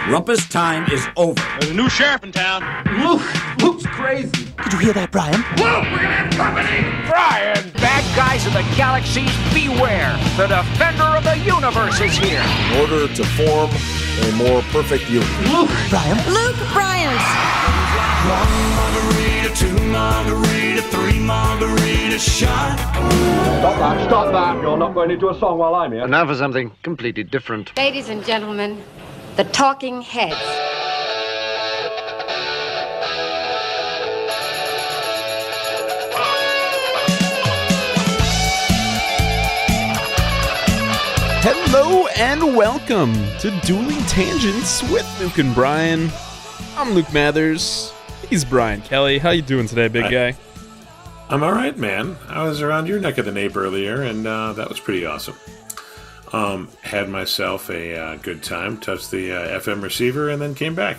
Rumpus time is over. There's a new sheriff in town. Luke's crazy. Did you hear that, Brian? Luke, we're gonna have company! Brian! Bad guys of the galaxies, beware! The defender of the universe is here! In order to form a more perfect union. Brian? Luke Bryant! 1 margarita, 2 margarita, 3 margarita shot. Stop that. You're not going into a song while I'm here. And now for something completely different. Ladies and gentlemen, the Talking Heads. Hello and welcome to Dueling Tangents with Luke and Brian. I'm Luke Mathers. He's Brian Kelly. How you doing today, big guy? I'm all right, man. I was around your neck of the nape earlier, and that was pretty awesome. Had myself a good time, touched the FM receiver, and then came back.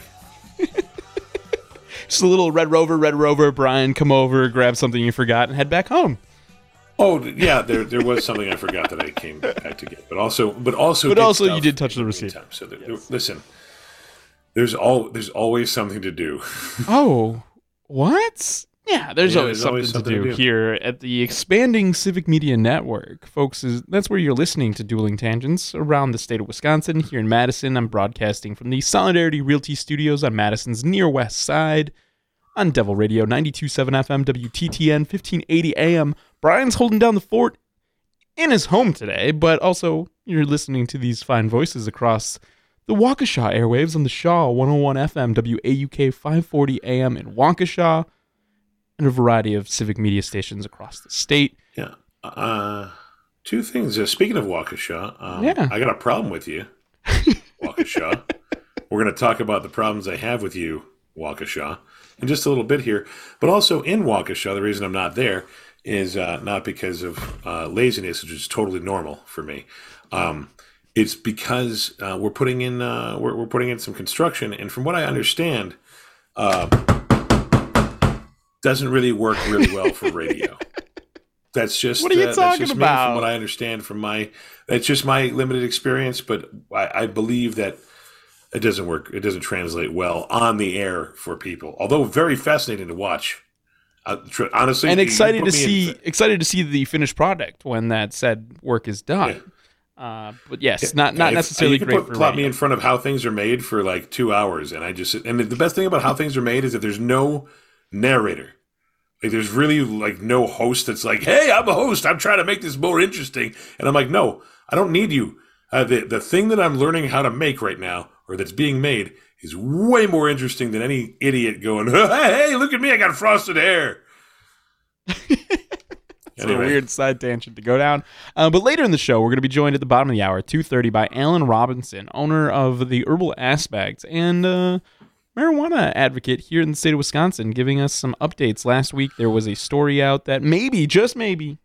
Just a little Red Rover, Brian, come over, grab something you forgot, and head back home. Oh, yeah, there was something I forgot that I came back to get. But also you did touch the receiver. So listen, there's always something to do. Oh, what? Yeah, there's always something to do here at the expanding Civic Media Network. Folks, that's where you're listening to Dueling Tangents around the state of Wisconsin. Here in Madison, I'm broadcasting from the Solidarity Realty Studios on Madison's near west side on Devil Radio 92.7 FM, WTTN, 1580 AM. Brian's holding down the fort in his home today, but also you're listening to these fine voices across the Waukesha airwaves on the Shaw 101 FM, WAUK 540 AM in Waukesha, and a variety of civic media stations across the state. Yeah. Two things. Speaking of Waukesha, I got a problem with you, Waukesha. We're going to talk about the problems I have with you, Waukesha, in just a little bit here. But also in Waukesha, the reason I'm not there is not because of laziness, which is totally normal for me. It's because we're putting in some construction, and from what I understand, doesn't really work really well for radio. That's just what are you talking just about? Me, from what I understand that's just my limited experience. But I believe that it doesn't work. It doesn't translate well on the air for people. Although very fascinating to watch. Honestly, and excited to see the finished product when that said work is done. Yeah. But yes, not necessarily great for plot me in front of how things are made for like 2 hours, and the best thing about how things are made is that there's no narrator. Like there's really like no host that's like, hey, I'm a host, I'm trying to make this more interesting, and I'm like, no, I don't need you. The thing that I'm learning how to make right now, or that's being made, is way more interesting than any idiot going, hey, look at me, I got frosted hair. It's a weird side tangent to go down. But later in the show, we're going to be joined at the bottom of the hour, 2:30, by Alan Robinson, owner of The Herbal Aspect and marijuana advocate here in the state of Wisconsin, giving us some updates. Last week, there was a story out that maybe, just maybe,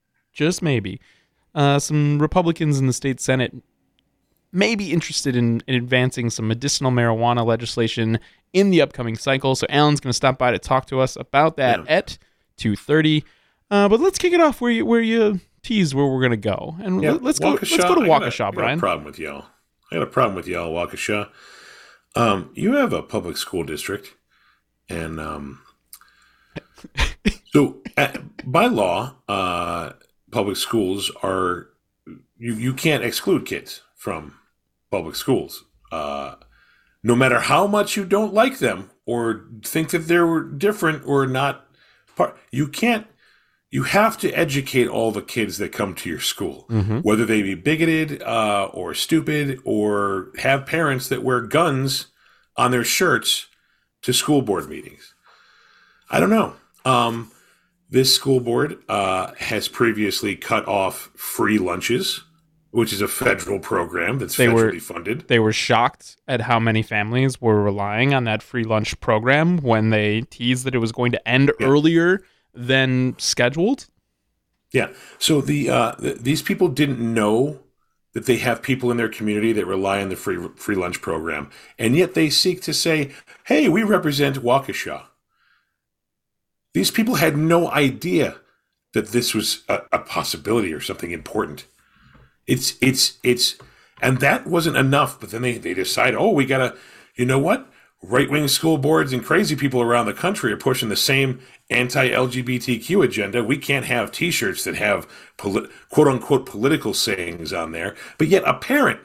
some Republicans in the state Senate may be interested in advancing some medicinal marijuana legislation in the upcoming cycle. So Alan's going to stop by to talk to us about that at 2:30. But let's kick it off where you tease where we're going to go. And let's go to Waukesha, Brian. I got a problem with y'all. Waukesha. You have a public school district, and so by law, public schools are you can't exclude kids from public schools, no matter how much you don't like them or think that they're different or not part. You can't. You have to educate all the kids that come to your school, whether they be bigoted or stupid or have parents that wear guns on their shirts to school board meetings. I don't know. This school board has previously cut off free lunches, which is a federal program that's federally funded. They were shocked at how many families were relying on that free lunch program when they teased that it was going to end earlier than scheduled. Yeah. So these people didn't know that they have people in their community that rely on the free lunch program, and yet they seek to say, "Hey, we represent Waukesha." These people had no idea that this was a possibility or something important. It's and that wasn't enough. But then they decide, oh, we gotta you know what? Right-wing school boards and crazy people around the country are pushing the same anti-LGBTQ agenda. We can't have T-shirts that have quote-unquote political sayings on there. But yet a parent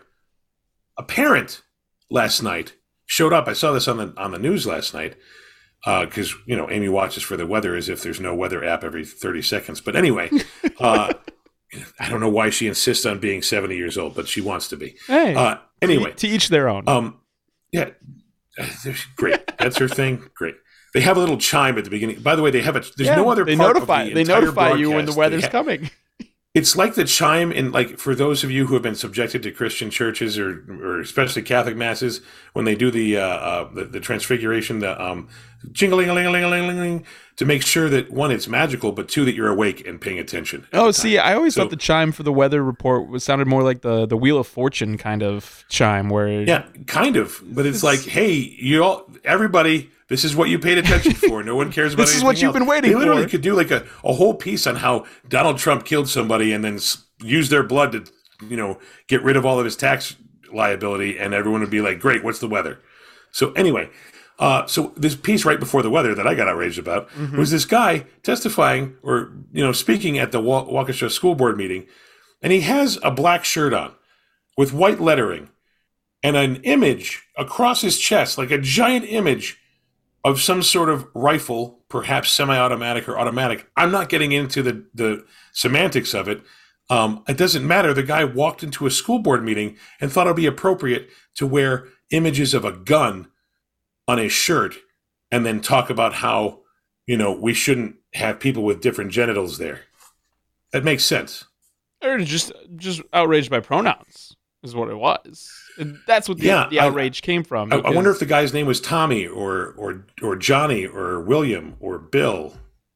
last night showed up. I saw this on the news last night because, Amy watches for the weather as if there's no weather app every 30 seconds. But anyway, I don't know why she insists on being 70 years old, but she wants to be. Hey, anyway. To each their own. Yeah. Great. That's her thing. Great. They have a little chime at the beginning. By the way, there's no other part of the They notify you when the weather's coming. It's like the chime in, like, for those of you who have been subjected to Christian churches or especially Catholic masses, when they do the transfiguration, the jingling to make sure that, one, it's magical, but two, that you're awake and paying attention. Oh, see, I always thought the chime for the weather report sounded more like the Wheel of Fortune kind of chime, where yeah, kind of, but it's like, hey, everybody. This is what you paid attention for. No one cares about this is what you've been waiting for. They literally for. could do like a whole piece on how Donald Trump killed somebody and then use their blood to, get rid of all of his tax liability, and everyone would be like, great, what's the weather? So anyway, so this piece right before the weather that I got outraged about was this guy testifying or, speaking at the Waukesha School Board meeting, and he has a black shirt on with white lettering and an image across his chest, like a giant image of some sort of rifle, perhaps semi-automatic or automatic. I'm not getting into the semantics of it. It doesn't matter. The guy walked into a school board meeting and thought it would be appropriate to wear images of a gun on his shirt and then talk about how, we shouldn't have people with different genitals there. That makes sense. Or just outraged by pronouns is what it was. And that's what the outrage came from. I wonder if the guy's name was Tommy or Johnny or William or Bill.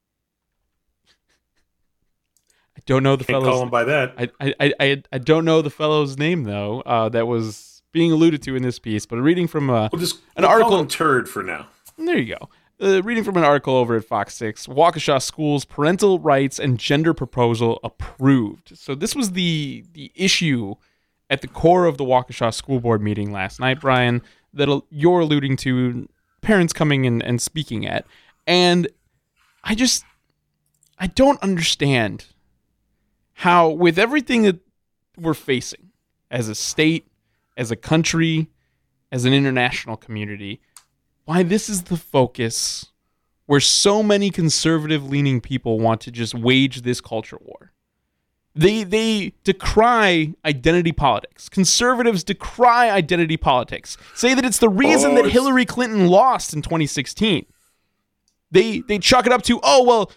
I don't know the fellow's. Call him by that. I don't know the fellow's name though. That was being alluded to in this piece. But reading from an article. Call him Turd for now. There you go. Reading from an article over at Fox 6, Waukesha Schools parental rights and gender proposal approved. So this was the issue at the core of the Waukesha School Board meeting last night, Brian, that you're alluding to parents coming in and speaking at. And I don't understand how, with everything that we're facing as a state, as a country, as an international community, why this is the focus where so many conservative-leaning people want to just wage this culture war. They decry identity politics. Conservatives decry identity politics. Say that it's the reason that Hillary Clinton lost in 2016. They chalk it up to,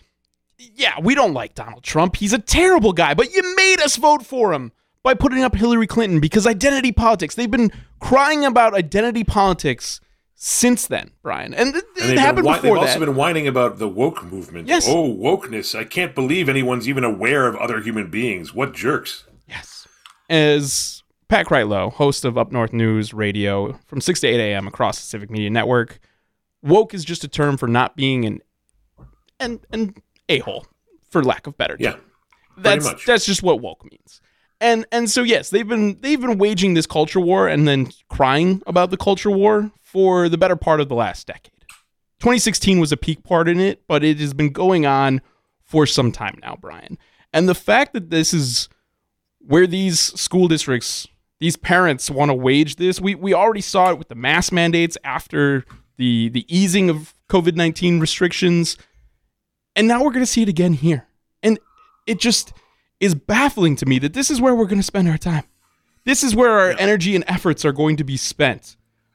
we don't like Donald Trump. He's a terrible guy, but you made us vote for him by putting up Hillary Clinton because identity politics. They've been crying about identity politics since then, Brian. And it happened before that. They've also been whining about the woke movement. Yes. Oh, wokeness. I can't believe anyone's even aware of other human beings. What jerks. Yes. As Pat Kreitlow, host of Up North News Radio from 6 to 8 a.m. across the Civic Media Network, woke is just a term for not being an a-hole, for lack of better term. Yeah, that's just what woke means. And so yes, they've been waging this culture war and then crying about the culture war for the better part of the last decade. 2016 was a peak part in it, but it has been going on for some time now, Brian. And the fact that this is where these school districts, these parents want to wage this, we already saw it with the mask mandates after the easing of COVID-19 restrictions, and now we're going to see it again here. And it just is baffling to me that this is where we're going to spend our time. This is where our energy and efforts are going to be spent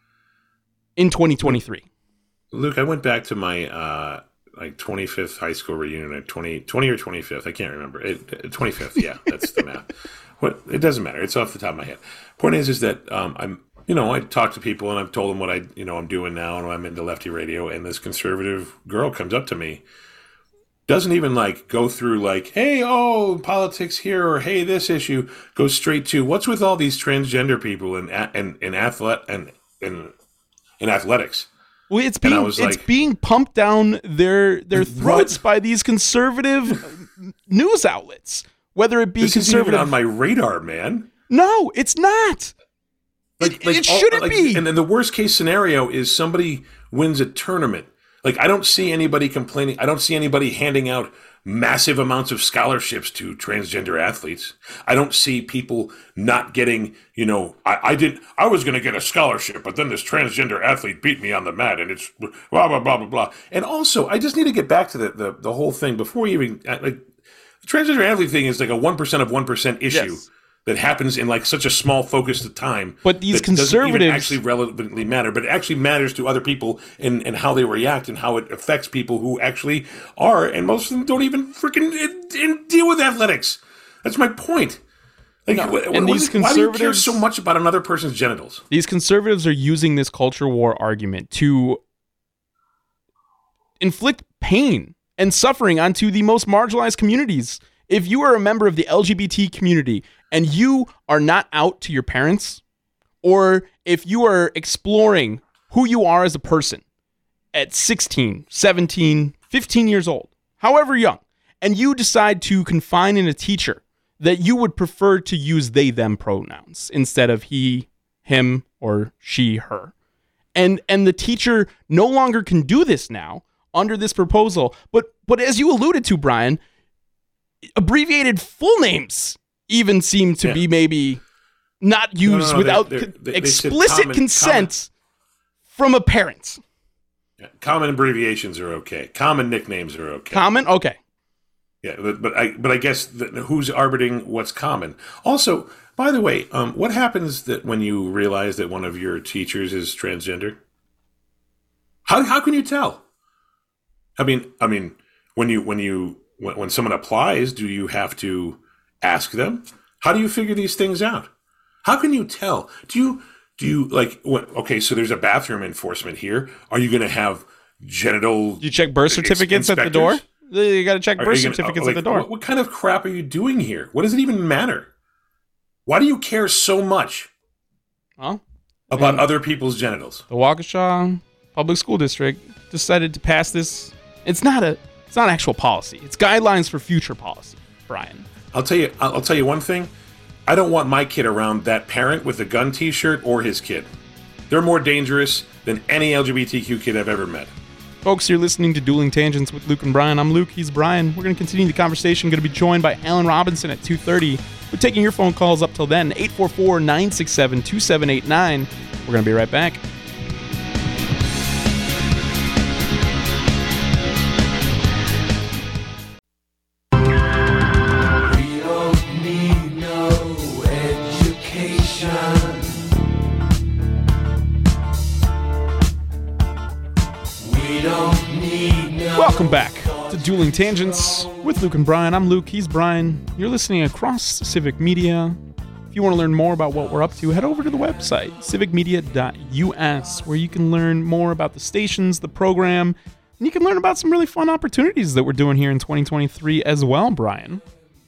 in 2023. Luke, I went back to my 25th high school reunion at 20 or 25th. I can't remember. 25th, yeah, that's the math. It doesn't matter. It's off the top of my head. Point is that I talk to people and I've told them what I'm doing now and I'm into Lefty Radio, and this conservative girl comes up to me, doesn't even go through hey, politics here, or hey, this issue, goes straight to what's with all these transgender people in athletics. Well, it's being pumped down their throats by these conservative news outlets, whether it be this conservative. Isn't even on my radar, man. No, it's not. It shouldn't be. And then the worst case scenario is somebody wins a tournament. Like, I don't see anybody complaining. I don't see anybody handing out massive amounts of scholarships to transgender athletes. I don't see people not getting, I was going to get a scholarship, but then this transgender athlete beat me on the mat, and it's blah, blah, blah, blah, blah. And also, I just need to get back to the whole thing before you even, the transgender athlete thing is like a 1% of 1% issue. Yes. That happens in like such a small focus of time. But these conservatives doesn't even actually relevantly matter, but it actually matters to other people and how they react and how it affects people who actually are, and most of them don't even freaking deal with athletics. That's my point. Like, no. why do you care so much about another person's genitals? These conservatives are using this culture war argument to inflict pain and suffering onto the most marginalized communities. If you are a member of the LGBT community and you are not out to your parents, or if you are exploring who you are as a person at 16, 17, 15 years old, however young, and you decide to confine in a teacher that you would prefer to use they, them pronouns instead of he, him, or she, her. And the teacher no longer can do this now under this proposal. But as you alluded to, Brian, abbreviated full names even seem to be maybe not used without explicit consent from a parent. Yeah, common abbreviations are okay. Common nicknames are okay. Common? Okay. Yeah, but I guess who's arbitering what's common? Also, by the way, what happens that when you realize that one of your teachers is transgender? How can you tell? I mean, when someone applies, do you have to ask them? How do you figure these things out? How can you tell? Do you okay, so there's a bathroom enforcement here. Are you going to have genital... You check birth certificates at the door? You got to check birth certificates at the door. What kind of crap are you doing here? What does it even matter? Why do you care so much about other people's genitals? The Waukesha Public School District decided to pass this. It's not actual policy. It's guidelines for future policy, Brian. I'll tell you one thing. I don't want my kid around that parent with a gun t-shirt or his kid. They're more dangerous than any LGBTQ kid I've ever met. Folks, you're listening to Dueling Tangents with Luke and Brian. I'm Luke, he's Brian. We're going to continue the conversation. Going to be joined by Alan Robinson at 2:30. We're taking your phone calls up till then, 844-967-2789. We're going to be right back. Welcome back to Dueling Tangents with Luke and Brian. I'm Luke, he's Brian. You're listening across Civic Media. If you want to learn more about what we're up to, head over to the website, civicmedia.us, where you can learn more about the stations, the program, and you can learn about some really fun opportunities that we're doing here in 2023 as well, Brian.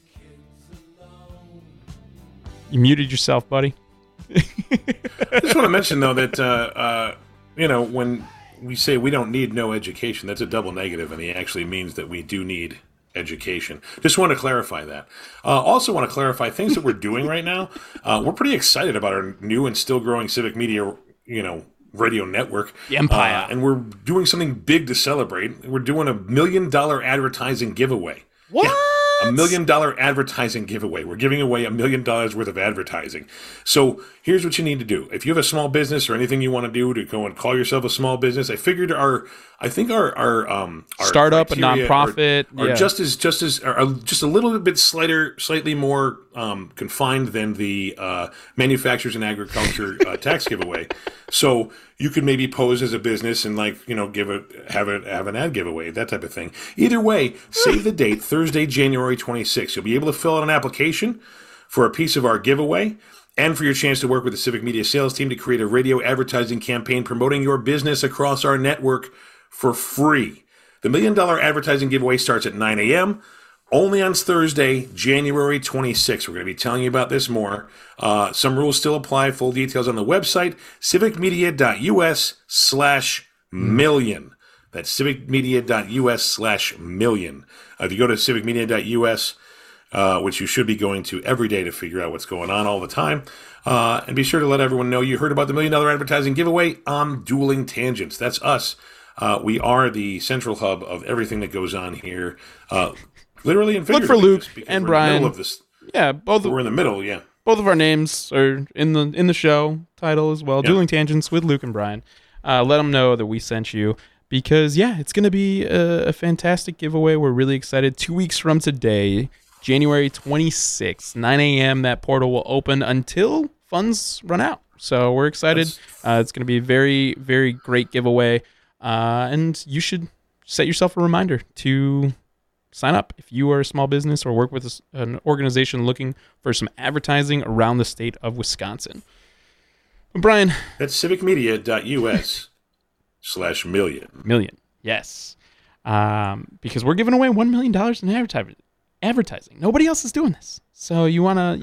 You muted yourself, buddy. I just want to mention, though, that, when we say we don't need no education, that's a double negative, and he actually means that we do need education. Just want to clarify that. Also want to clarify things that we're doing right now. We're pretty excited about our new and still growing Civic Media, radio network. The Empire. And we're doing something big to celebrate. We're doing $1 million advertising giveaway. What? Yeah. $1 million advertising giveaway. We're giving away $1 million worth of advertising. So here's what you need to do. If you have a small business or anything you want to do to go and call yourself a small business, I figured our startup, a nonprofit, are just a little bit slightly more confined than the manufacturers and agriculture tax giveaway. So you could maybe pose as a business and have an ad giveaway, that type of thing. Either way, save the date, Thursday, January 26th. You'll be able to fill out an application for a piece of our giveaway and for your chance to work with the Civic Media sales team to create a radio advertising campaign promoting your business across our network for free. The $1 million advertising giveaway starts at 9 a.m., only on Thursday, January 26th. We're going to be telling you about this more. Some rules still apply. Full details on the website, civicmedia.us/million. That's civicmedia.us/million. If you go to civicmedia.us, which you should be going to every day to figure out what's going on all the time. And be sure to let everyone know you heard about the $1 million advertising giveaway on Dueling Tangents. That's us. We are the central hub of everything that goes on here, literally and figuratively. Look for Luke and Brian. Yeah, we're in the middle. Yeah, both of our names are in the show title as well. Yeah. Dueling Tangents with Luke and Brian. Let them know that we sent you because it's going to be a fantastic giveaway. We're really excited. 2 weeks from today, January 26th, 9 a.m. That portal will open until funds run out. So we're excited. It's going to be a very, very great giveaway. And you should set yourself a reminder to sign up if you are a small business or work with an organization looking for some advertising around the state of Wisconsin. But Brian. That's civicmedia.us/million. Million, yes. Because we're giving away $1 million in advertising. Nobody else is doing this. So you wanna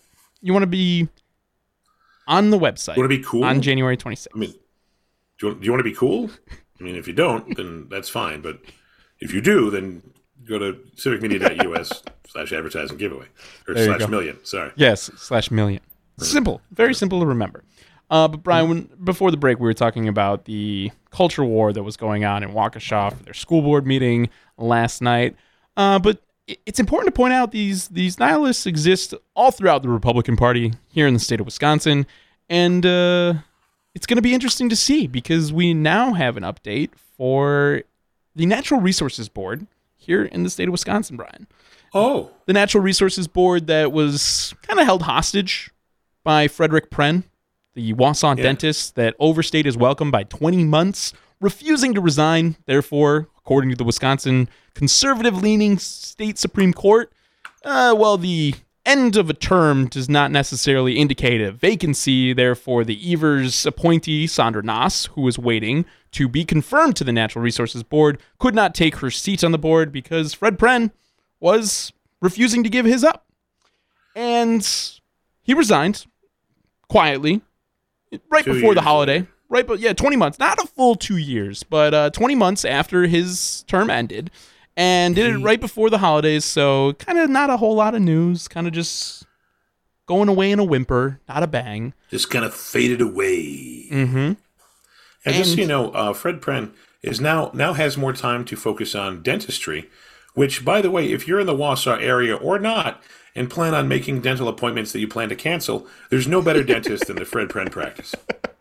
be on the website. You want to be cool? On January 26th. I mean, do you want to be cool? I mean, if you don't, then that's fine. But if you do, then go to civicmedia.us/advertising giveaway. Or /million, sorry. Yes, /million. Simple. Very simple to remember. But Brian, before the break, we were talking about the culture war that was going on in Waukesha for their school board meeting last night. But it's important to point out these nihilists exist all throughout the Republican Party here in the state of Wisconsin. And it's going to be interesting to see because we now have an update for the Natural Resources Board here in the state of Wisconsin, Brian. Oh. The Natural Resources Board that was kind of held hostage by Frederick Pren, the Wausau dentist that overstayed his welcome by 20 months, refusing to resign. Therefore, according to the Wisconsin conservative-leaning state Supreme Court, the end of a term does not necessarily indicate a vacancy. Therefore, the Evers appointee, Sandra Nass, who was waiting to be confirmed to the Natural Resources Board, could not take her seat on the board because Fred Pren was refusing to give his up. And he resigned quietly right before the holiday. Right, but 20 months. Not a full 2 years, but 20 months after his term ended. And did it right before the holidays, so kind of not a whole lot of news. Kind of just going away in a whimper, not a bang. Just kind of faded away. Mm-hmm. And just so you know, Fred Pren is now has more time to focus on dentistry, which, by the way, if you're in the Wausau area or not and plan on making dental appointments that you plan to cancel, there's no better dentist than the Fred Pren practice.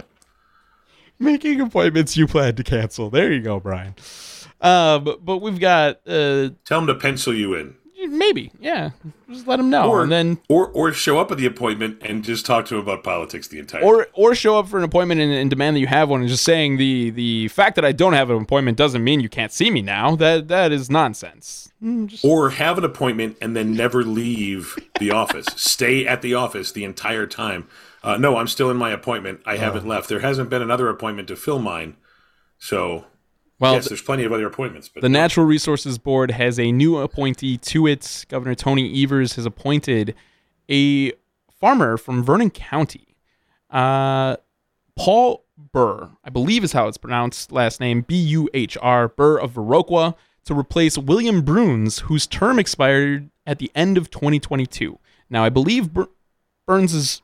Making appointments you plan to cancel. There you go, Brian. But we've got... Tell them to pencil you in. Maybe, yeah. Just let them know. Or, and then, or show up at the appointment and just talk to them about politics the entire time. Or show up for an appointment and demand that you have one and just saying the fact that I don't have an appointment doesn't mean you can't see me now. That is nonsense. Or have an appointment and then never leave the office. Stay at the office the entire time. No, I'm still in my appointment. I haven't left. There hasn't been another appointment to fill mine. So... Well, yes, there's plenty of other appointments. But the Natural Resources Board has a new appointee to it. Governor Tony Evers has appointed a farmer from Vernon County, Paul Burr, I believe is how it's pronounced, last name, B-U-H-R, Burr of Viroqua, to replace William Bruns, whose term expired at the end of 2022. Now, I believe Bruns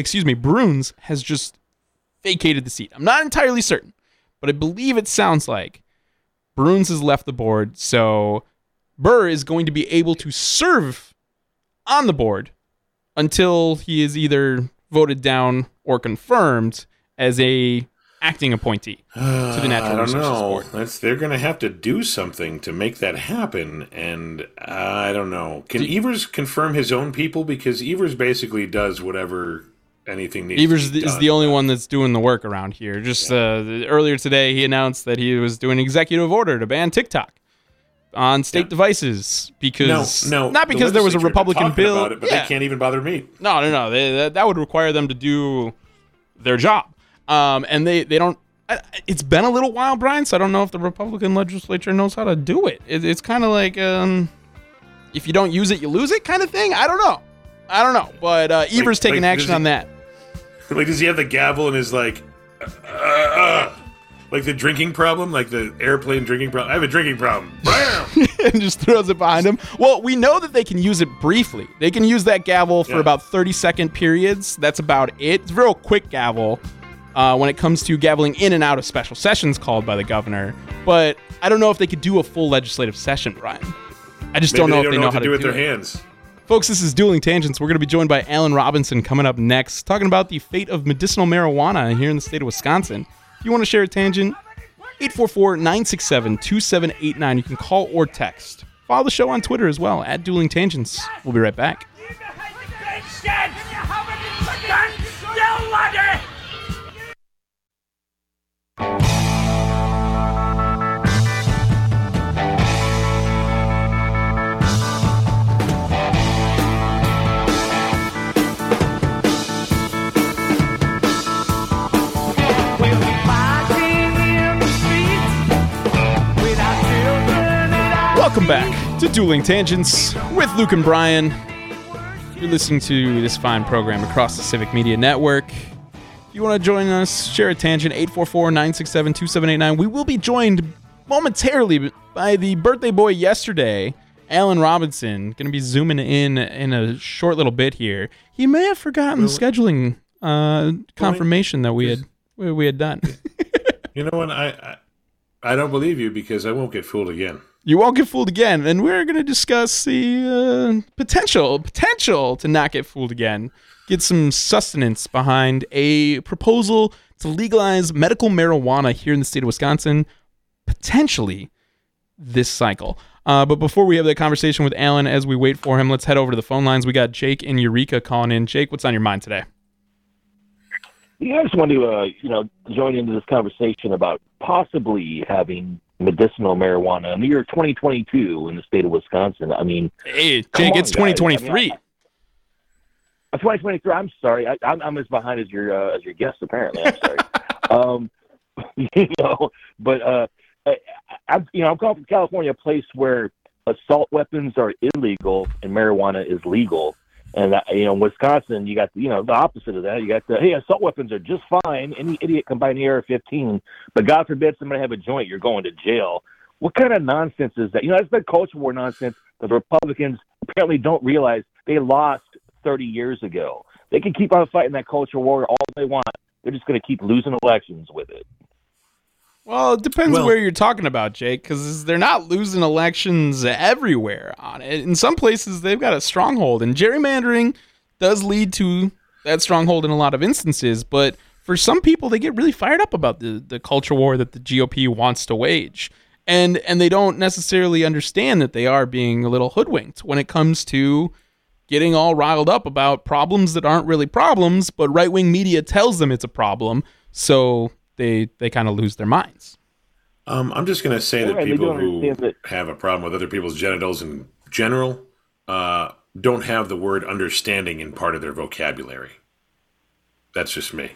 has just vacated the seat. I'm not entirely certain. But I believe it sounds like Bruns has left the board, so Burr is going to be able to serve on the board until he is either voted down or confirmed as a acting appointee to the Natural Resources Board. They're going to have to do something to make that happen, and I don't know. Can Evers confirm his own people? Because Evers basically does whatever... anything needs Evers to be done. Is the only one that's doing the work around here. Just earlier today, he announced that he was doing an executive order to ban TikTok on state devices because not because there was a Republican bill, about it, but they can't even bother me. No. That would require them to do their job, and they don't. It's been a little while, Brian, so I don't know if the Republican legislature knows how to do it. It's kind of like if you don't use it, you lose it kind of thing. I don't know, but Evers taking action on that. Like, does he have the gavel and is like the drinking problem, like the airplane drinking problem? I have a drinking problem. Bam! and just throws it behind him. Well, we know that they can use it briefly. They can use that gavel for about 30-second periods. That's about it. It's a real quick gavel when it comes to gaveling in and out of special sessions called by the governor. But I don't know if they could do a full legislative session, Brian. I just don't know if they know how to do it with their hands. Folks, this is Dueling Tangents. We're going to be joined by Alan Robinson coming up next, talking about the fate of medicinal marijuana here in the state of Wisconsin. If you want to share a tangent, 844-967-2789. You can call or text. Follow the show on Twitter as well, at Dueling Tangents. We'll be right back. Welcome back to Dueling Tangents with Luke and Brian. You're listening to this fine program across the Civic Media Network. If you want to join us, share a tangent, 844-967-2789. We will be joined momentarily by the birthday boy yesterday, Alan Robinson, going to be zooming in a short little bit here. He may have forgotten the scheduling confirmation that we had done. You know what? I don't believe you because I won't get fooled again. You won't get fooled again, and we're going to discuss the potential to not get fooled again. Get some sustenance behind a proposal to legalize medical marijuana here in the state of Wisconsin, potentially this cycle. But before we have that conversation with Alan, as we wait for him, let's head over to the phone lines. We got Jake and Eureka calling in. Jake, what's on your mind today? Yeah, I just wanted to, join into this conversation about possibly having medicinal marijuana in the year 2022 in the state of Wisconsin. I mean, hey, Jake, it's 2023. 2023. I'm sorry, I'm as behind as your guest. Apparently, I'm sorry. But I'm calling from California, a place where assault weapons are illegal and marijuana is legal. And, in Wisconsin, you got, the opposite of that. You got assault weapons are just fine. Any idiot can buy an AR-15, but God forbid somebody have a joint, you're going to jail. What kind of nonsense is that? That's the culture war nonsense that the Republicans apparently don't realize they lost 30 years ago. They can keep on fighting that culture war all they want. They're just going to keep losing elections with it. Well, it depends where you're talking about, Jake, because they're not losing elections everywhere on it. In some places, they've got a stronghold, and gerrymandering does lead to that stronghold in a lot of instances. But for some people, they get really fired up about the culture war that the GOP wants to wage. And they don't necessarily understand that they are being a little hoodwinked when it comes to getting all riled up about problems that aren't really problems, but right-wing media tells them it's a problem, so they kind of lose their minds. I'm just going to say that people who have a problem with other people's genitals in general don't have the word understanding in part of their vocabulary. That's just me.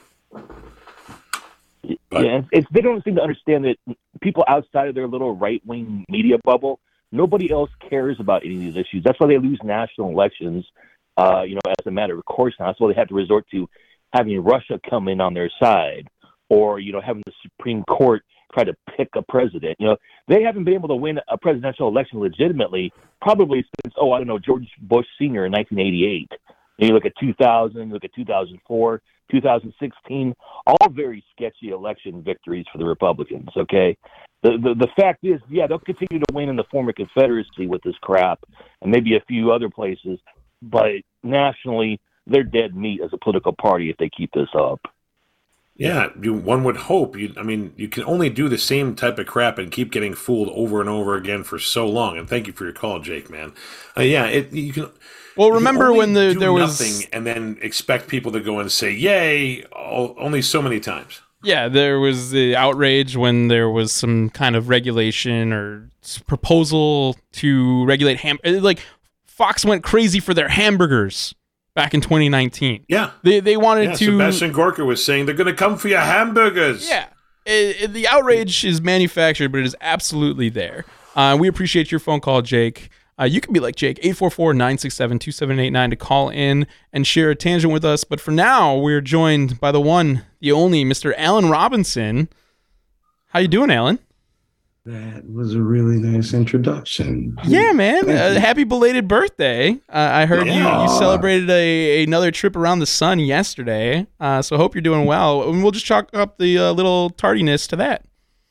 But, they don't seem to understand that people outside of their little right-wing media bubble, nobody else cares about any of these issues. That's why they lose national elections, as a matter of course now. That's why they have to resort to having Russia come in on their side, or, having the Supreme Court try to pick a president. They haven't been able to win a presidential election legitimately probably since, George Bush Sr. in 1988. You look at 2000, you look at 2004, 2016, all very sketchy election victories for the Republicans, okay? The fact is, they'll continue to win in the former Confederacy with this crap and maybe a few other places, but nationally, they're dead meat as a political party if they keep this up. Yeah, one would hope. You can only do the same type of crap and keep getting fooled over and over again for so long. And thank you for your call, Jake, man. You can. Well, remember when there was nothing and then expect people to go and say, "Yay!" only so many times. Yeah, there was the outrage when there was some kind of regulation or proposal to regulate like Fox went crazy for their hamburgers back in 2019. Yeah. They wanted to... Sebastian Gorka was saying, they're going to come for your hamburgers. Yeah. The outrage is manufactured, but it is absolutely there. We appreciate your phone call, Jake. You can be like Jake, 844-967-2789 to call in and share a tangent with us. But for now, we're joined by the one, the only, Mr. Alan Robinson. How you doing, Alan? That was a really nice introduction. Yeah, man. Happy belated birthday. I heard you celebrated another trip around the sun yesterday. So I hope you're doing well. And we'll just chalk up the little tardiness to that.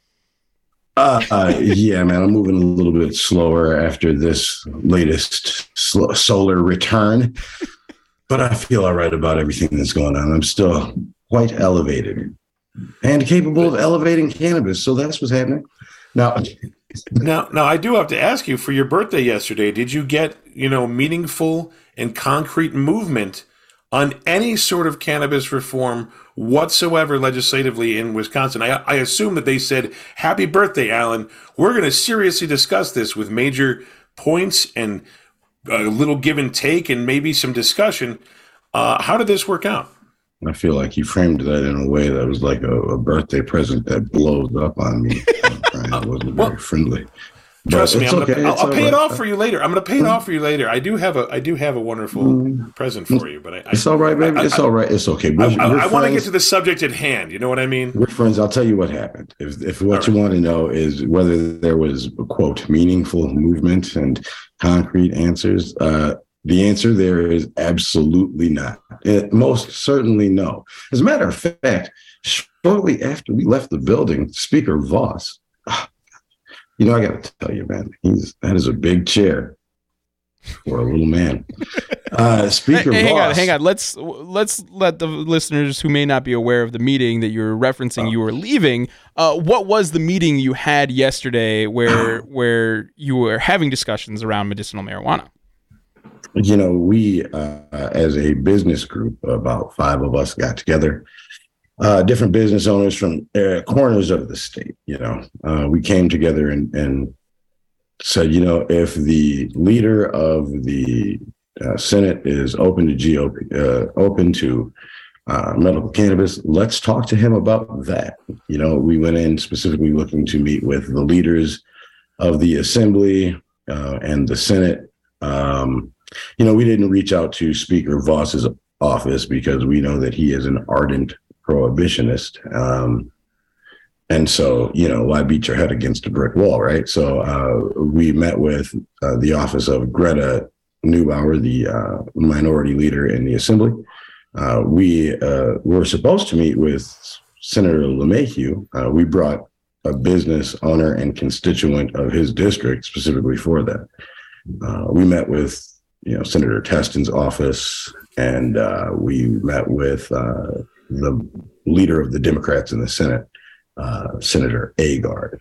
Yeah, man. I'm moving a little bit slower after this latest solar return. But I feel all right about everything that's going on. I'm still quite elevated and capable of elevating cannabis. So that's what's happening. Now, I do have to ask you, for your birthday yesterday, did you get, meaningful and concrete movement on any sort of cannabis reform whatsoever legislatively in Wisconsin? I assume that they said, happy birthday, Alan. We're going to seriously discuss this with major points and a little give and take and maybe some discussion. How did this work out? I feel like you framed that in a way that was like a birthday present that blows up on me. It wasn't very friendly. Trust me, I'll pay it off for you later. I'm going to pay it off for you later. I do have a wonderful present for you, but it's all right, baby. It's all right. It's okay. I want to get to the subject at hand. You know what I mean? We're friends. I'll tell you what happened. If what you want to know is whether there was, quote, meaningful movement and concrete answers, the answer there is absolutely not. Most certainly no. As a matter of fact, shortly after we left the building, Speaker Voss, I got to tell you, man, that is a big chair for a little man. Speaker Voss. Hang on. Let's let the listeners who may not be aware of the meeting that you're referencing, you were leaving. What was the meeting you had yesterday where you were having discussions around medicinal marijuana? We, as a business group, about 5 of us got together, different business owners from corners of the state. We came together and said, if the leader of the Senate is open to GOP, open to medical cannabis, let's talk to him about that. We went in specifically looking to meet with the leaders of the Assembly and the Senate. We didn't reach out to Speaker Voss's office because we know that he is an ardent prohibitionist. And so, why beat your head against a brick wall, right? So we met with the office of Greta Neubauer, the minority leader in the Assembly. We were supposed to meet with Senator LeMahieu. We brought a business owner and constituent of his district specifically for that. We met with Senator Teston's office, and we met with the leader of the Democrats in the Senate, Senator Agard.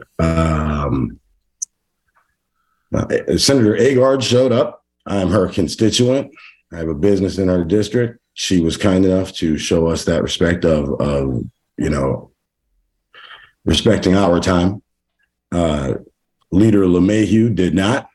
Senator Agard showed up. I'm her constituent. I have a business in her district. She was kind enough to show us that respect of respecting our time. Leader LeMahieu did not.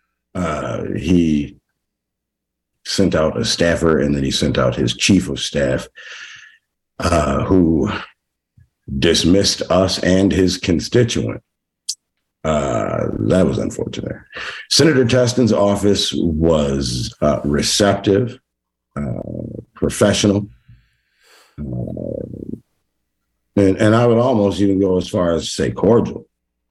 He sent out a staffer, and then he sent out his chief of staff, who dismissed us and his constituent. That was unfortunate. Senator Teston's office was receptive, professional, and I would almost even go as far as say cordial.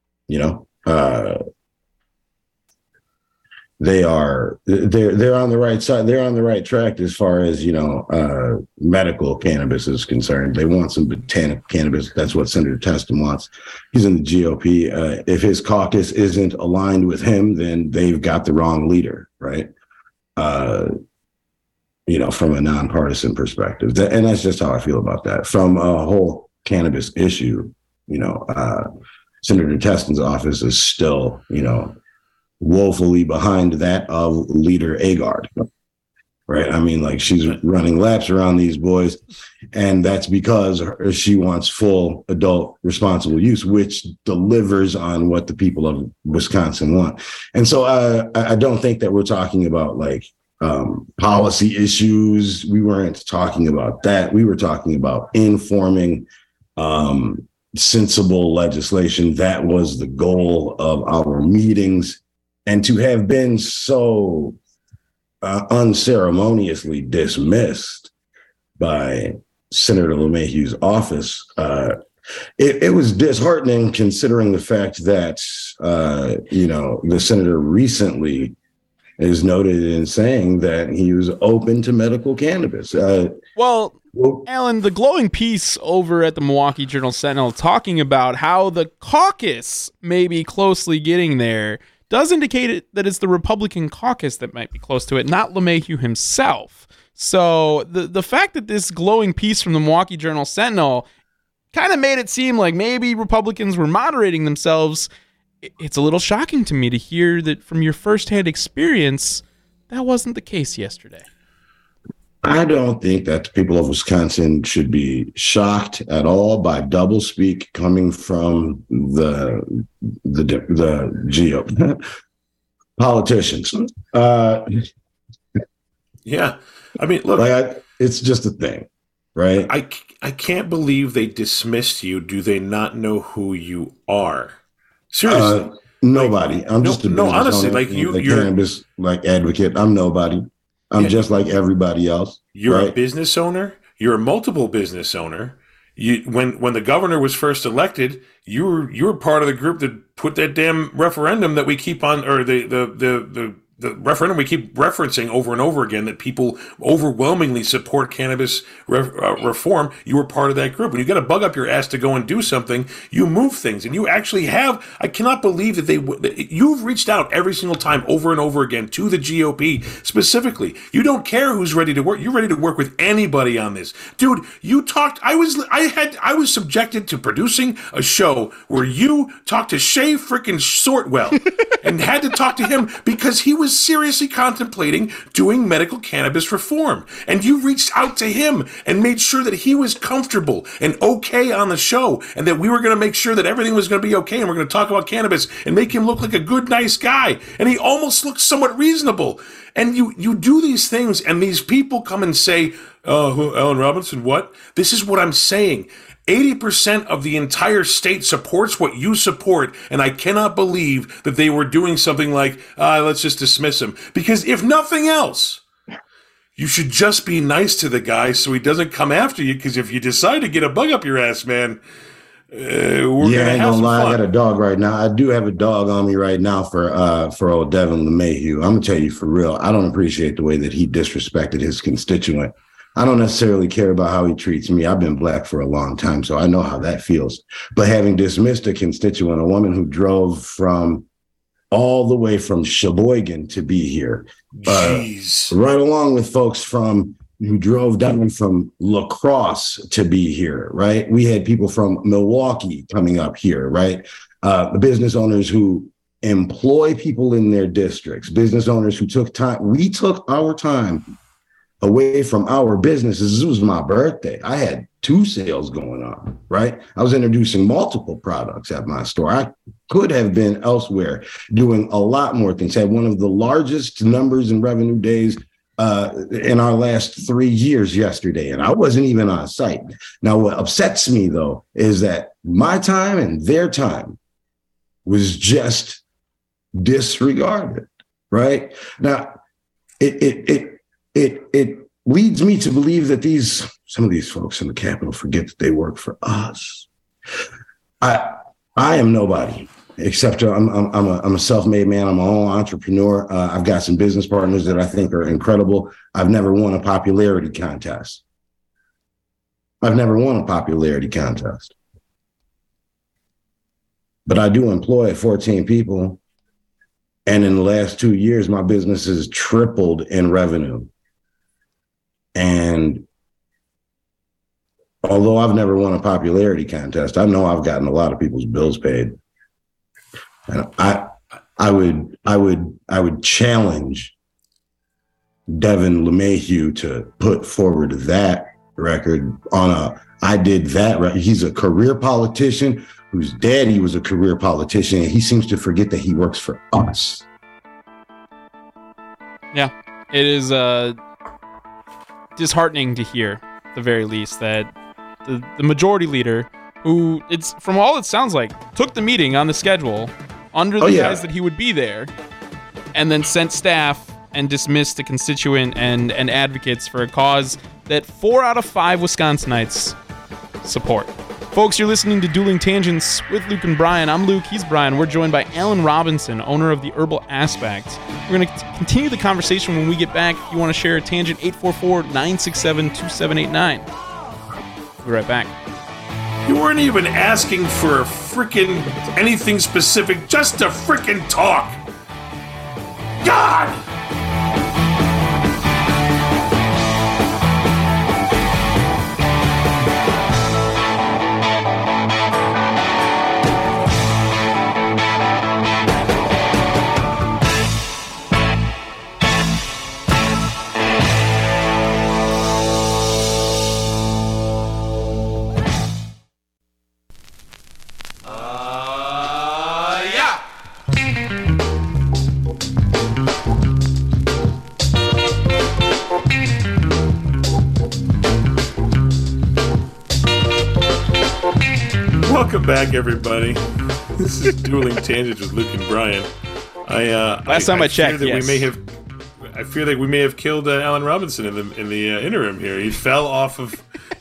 They're on the right side. They're on the right track as far as, medical cannabis is concerned. They want some botanic cannabis. That's what Senator Teston wants. He's in the GOP. If his caucus isn't aligned with him, then they've got the wrong leader, right? From a nonpartisan perspective. And that's just how I feel about that. From a whole cannabis issue, Senator Teston's office is still, woefully behind that of leader Agard, right? I mean, like, she's running laps around these boys, and that's because she wants full adult responsible use, which delivers on what the people of Wisconsin want. And so I don't think that we're talking about policy issues. We weren't talking about that. We were talking about informing sensible legislation. That was the goal of our meetings. And to have been so unceremoniously dismissed by Senator LeMahieu's office, It was disheartening considering the fact that, the senator recently is noted in saying that he was open to medical cannabis. Well, Alan, the glowing piece over at the Milwaukee Journal-Sentinel talking about how the caucus may be closely getting there does indicate that it's the Republican caucus that might be close to it, not LeMahieu himself. So the fact that this glowing piece from the Milwaukee Journal-Sentinel kind of made it seem like maybe Republicans were moderating themselves, it's a little shocking to me to hear that from your firsthand experience, that wasn't the case yesterday. I don't think that the people of Wisconsin should be shocked at all by doublespeak coming from the GOP politicians. Yeah, I mean, look, it's just a thing, right? I can't believe they dismissed you. Do they not know who you are? Seriously, nobody. I'm just a honestly, like you're cannabis advocate. I'm nobody. I'm just like everybody else. You're a business owner. You're a multiple business owner. When the governor was first elected, you were part of the group that put that damn referendum that we keep on, or the referendum we keep referencing over and over again, that people overwhelmingly support cannabis reform. You were part of that group. When you got a bug up your ass to go and do something, you move things, and you actually have. I cannot believe that you've reached out every single time over and over again to the GOP specifically. You don't care who's ready to work. You're ready to work with anybody on this, dude. You talked. I was subjected to producing a show where you talked to Shay freaking Sortwell and had to talk to him because he was seriously contemplating doing medical cannabis reform. And you reached out to him and made sure that he was comfortable and okay on the show, and that we were going to make sure that everything was going to be okay, and we're going to talk about cannabis and make him look like a good, nice guy. And he almost looked somewhat reasonable. And you do these things, and these people come and say, oh, Alan Robinson, what? This is what I'm saying. 80% of the entire state supports what you support, and I cannot believe that they were doing something like, let's just dismiss him. Because if nothing else, you should just be nice to the guy so he doesn't come after you, because if you decide to get a bug up your ass, man, we're going to have some fun. I got a dog right now. I do have a dog on me right now for old Devin LeMahieu. I'm going to tell you for real, I don't appreciate the way that he disrespected his constituent. I don't necessarily care about how he treats me. I've been black for a long time, so I know how that feels. But having dismissed a constituent, a woman who drove from all the way from Sheboygan to be here, right along with folks who drove down from La Crosse to be here, right? We had people from Milwaukee coming up here, right? The business owners who employ people in their districts, business owners who took time. We took our time away from our businesses. It was my birthday. I had 2 sales going on, right? I was introducing multiple products at my store. I could have been elsewhere doing a lot more things. I had one of the largest numbers in revenue days in our last 3 years yesterday, and I wasn't even on site. Now, what upsets me, though, is that my time and their time was just disregarded, right? Now, it leads me to believe that some of these folks in the Capitol forget that they work for us. I am nobody, except I'm a self-made man. I'm my own entrepreneur. I've got some business partners that I think are incredible. I've never won a popularity contest. But I do employ 14 people. And in the last 2 years, my business has tripled in revenue. And although I've never won a popularity contest, I know I've gotten a lot of people's bills paid. And I would challenge Devin LeMahieu to put forward that record I did that. He's a career politician whose daddy was a career politician, and he seems to forget that he works for us. Yeah, it is disheartening to hear, at the very least, that the majority leader, who it's from all it sounds like, took the meeting on the schedule under the guise that he would be there, and then sent staff and dismissed a constituent and advocates for a cause that 4 out of 5 Wisconsinites support. Folks, you're listening to Dueling Tangents with Luke and Brian. I'm Luke, he's Brian. We're joined by Alan Robinson, owner of the Herbal Aspect. We're going to continue the conversation when we get back. If you want to share a tangent, 844-967-2789. We'll be right back. You weren't even asking for a frickin' anything specific, just to frickin' talk. God! Welcome back, everybody. This is Dueling Tangents with Luke and Brian. Last time I checked, yes. I fear that we may have killed Alan Robinson in the interim here. He fell out of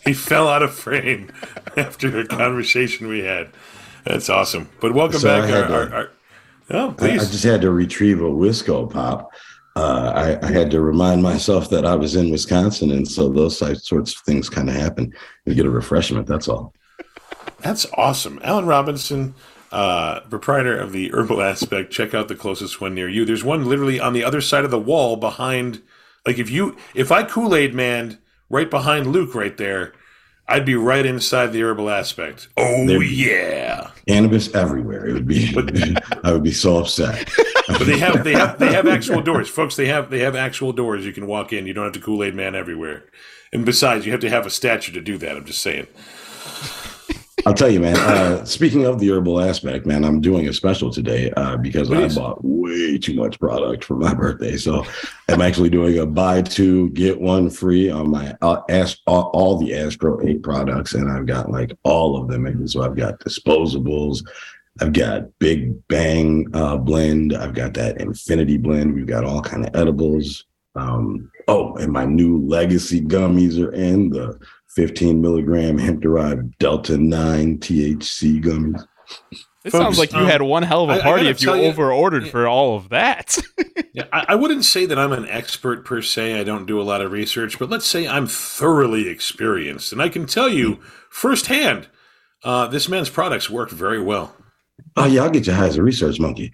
frame after a conversation we had. That's awesome. But welcome back. Please. I just had to retrieve a Wisco pop. I had to remind myself that I was in Wisconsin, and so those sorts of things kind of happen. You get a refreshment. That's all. That's awesome. Alan Robinson, proprietor of the Herbal Aspect. Check out the closest one near you. There's one literally on the other side of the wall behind. Like if I Kool-Aid manned right behind Luke right there, I'd be right inside the Herbal Aspect. Oh, yeah. Cannabis everywhere. It would be. I would be so upset. But they have actual doors, folks. They have actual doors. You can walk in. You don't have to Kool-Aid man everywhere. And besides, you have to have a statue to do that. I'm just saying. I'll tell you, man, speaking of the Herbal Aspect, man, I'm doing a special today because Please. I bought way too much product for my birthday. So I'm actually doing a buy two, get one free on my all the Astro 8 products. And I've got like all of them. And so I've got disposables. I've got Big Bang blend. I've got that Infinity blend. We've got all kind of edibles. And my new legacy gummies are in the 15 milligram hemp-derived Delta 9 THC gummies. It sounds like you had one hell of a party if you over-ordered for all of that. Yeah, I wouldn't say that I'm an expert per se. I don't do a lot of research, but let's say I'm thoroughly experienced. And I can tell you firsthand, this man's products work very well. Oh, yeah, I'll get you high as a research monkey.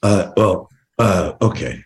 Okay.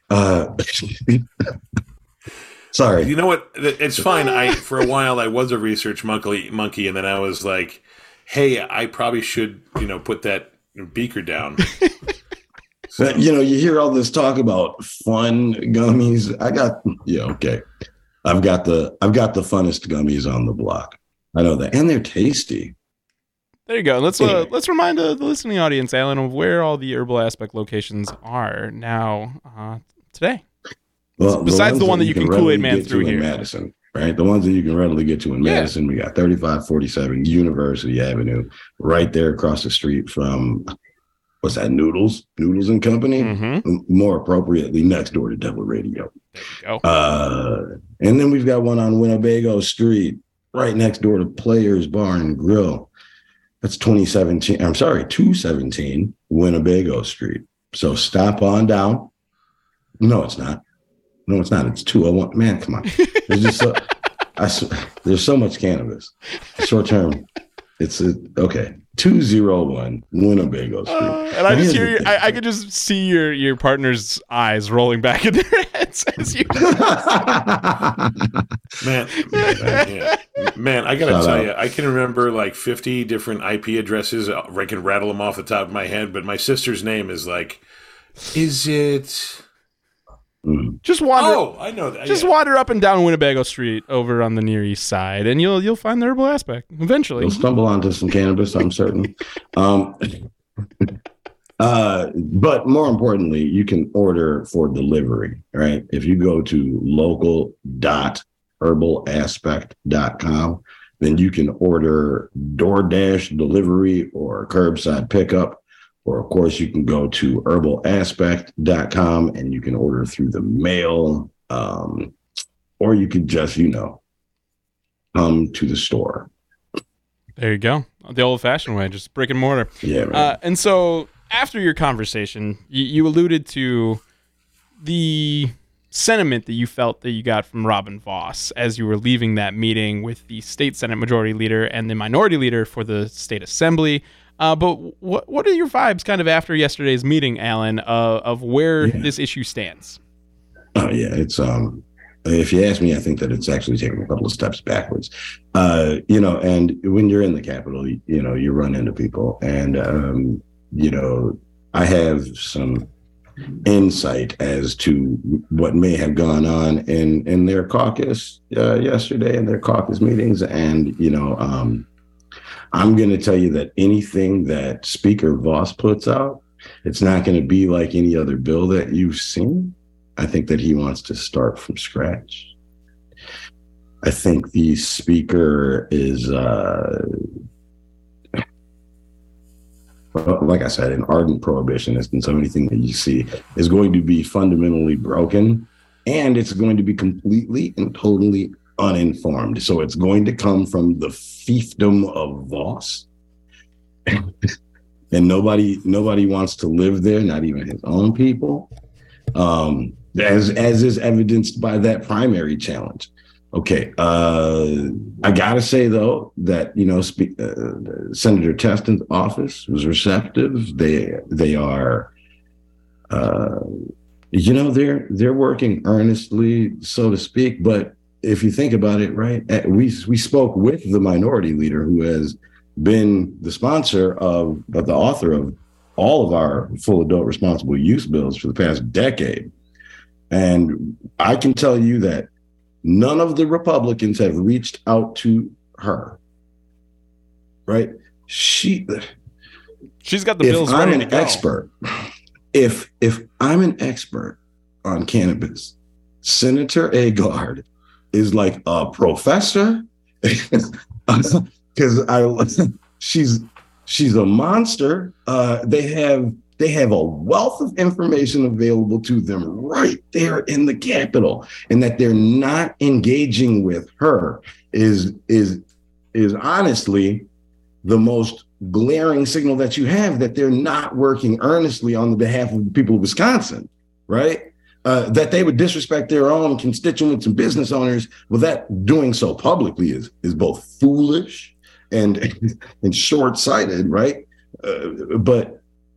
Sorry. You know what? It's fine. For a while, I was a research monkey, and then I was like, hey, I probably should, put that beaker down. So. You hear all this talk about fun gummies. I've got the funnest gummies on the block. I know that. And they're tasty. There you go. Let's remind the listening audience, Alan, of where all the Herbal Aspect locations are now today. Well, besides the one that you can Kool-Aid man through here. In Madison, right? The ones that you can readily get to in Madison, we got 3547 University Avenue, right there across the street from, what's that, Noodles and Company? Mm-hmm. More appropriately, next door to Devil Radio. There you go. And then we've got one on Winnebago Street, right next door to Players Bar and Grill. That's 217 Winnebago Street. So stop on down. No, it's not. It's 201. Man, come on. There's so much cannabis. Short term. Okay. 201 Winnebago Street. And I just hear I could just see your partner's eyes rolling back in their heads as you. Man, I gotta tell you, I can remember like 50 different IP addresses. I can rattle them off the top of my head, but my sister's name is like, is it? Just wander. Oh, I know that. Just wander up and down Winnebago Street over on the Near East Side, and you'll find the Herbal Aspect eventually. You'll stumble onto some cannabis, I'm certain. But more importantly, you can order for delivery, right? If you go to local.herbalaspect.com, then you can order DoorDash delivery or curbside pickup. Or, of course, you can go to herbalaspect.com and you can order through the mail. Or you could just, come to the store. There you go. The old-fashioned way, just brick and mortar. Yeah, man. And so after your conversation, you alluded to the sentiment that you felt that you got from Robin Vos as you were leaving that meeting with the state Senate Majority Leader and the Minority Leader for the State Assembly. But what are your vibes kind of after yesterday's meeting, Alan, of where this issue stands? Oh, yeah. It's if you ask me, I think that it's actually taking a couple of steps backwards. And when you're in the Capitol, you run into people. And, I have some insight as to what may have gone on in their caucus yesterday, in their caucus meetings. And, I'm going to tell you that anything that Speaker Vos puts out, it's not going to be like any other bill that you've seen. I think that he wants to start from scratch. I think the speaker is, like I said, an ardent prohibitionist, and so anything that you see is going to be fundamentally broken, and it's going to be completely and totally uninformed. So it's going to come from the fiefdom of Vos. And nobody wants to live there, not even his own people. As is evidenced by that primary challenge. Okay, I gotta say though that Senator Teston's office was receptive. They are, they're working earnestly, so to speak. But if you think about it, right, we spoke with the Minority Leader, who has been the sponsor of, but the author of all of our full adult responsible use bills for the past decade. And I can tell you that none of the Republicans have reached out to her, right? She's got the bills ready to go. If I'm an expert on cannabis, Senator Agard is like a professor because she's a monster. They have a wealth of information available to them right there in the Capitol, and that they're not engaging with her is honestly the most glaring signal that you have that they're not working earnestly on the behalf of the people of Wisconsin, right? That they would disrespect their own constituents and business owners. Well, that doing so publicly is both foolish and short-sighted, right? But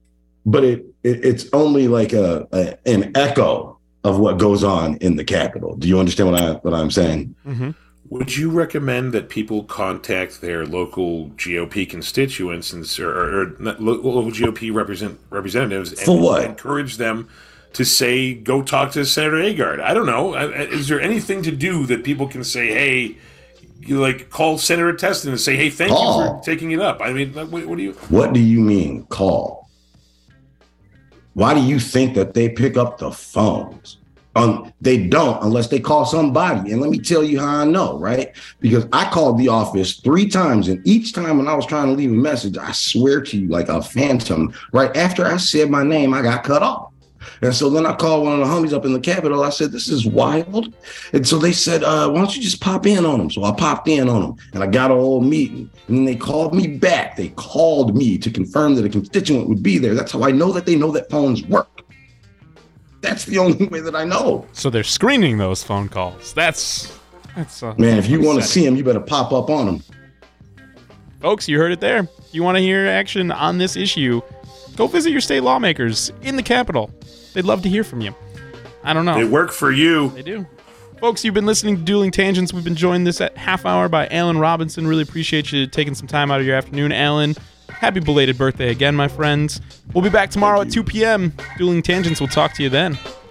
it's only like an echo of what goes on in the Capitol. Do you understand what I'm saying? Mm-hmm. Would you recommend that people contact their local GOP constituents or local GOP representatives and for what? Encourage them to say, go talk to Senator Agard? I don't know. Is there anything to do that people can say, hey, call Senator Teston and say, hey, thank you for taking it up? I mean, what do you mean call? Why do you think that they pick up the phones? They don't unless they call somebody. And let me tell you how I know, right? Because I called the office 3 times, and each time when I was trying to leave a message, I swear to you, like a phantom, right after I said my name, I got cut off. And so then I called one of the homies up in the Capitol. I said, this is wild. And so they said, why don't you just pop in on them? So I popped in on them, and I got a whole meeting. And then they called me back. They called me to confirm that a constituent would be there. That's how I know that they know that phones work. That's the only way that I know. So they're screening those phone calls. That's man, if you want to see them, you better pop up on them. Folks, you heard it there. If you want to hear action on this issue, go visit your state lawmakers in the Capitol. They'd love to hear from you. I don't know. They work for you. They do. Folks, you've been listening to Dueling Tangents. We've been joined this half hour by Alan Robinson. Really appreciate you taking some time out of your afternoon. Alan, happy belated birthday again, my friends. We'll be back tomorrow at 2 p.m. Dueling Tangents. We'll talk to you then.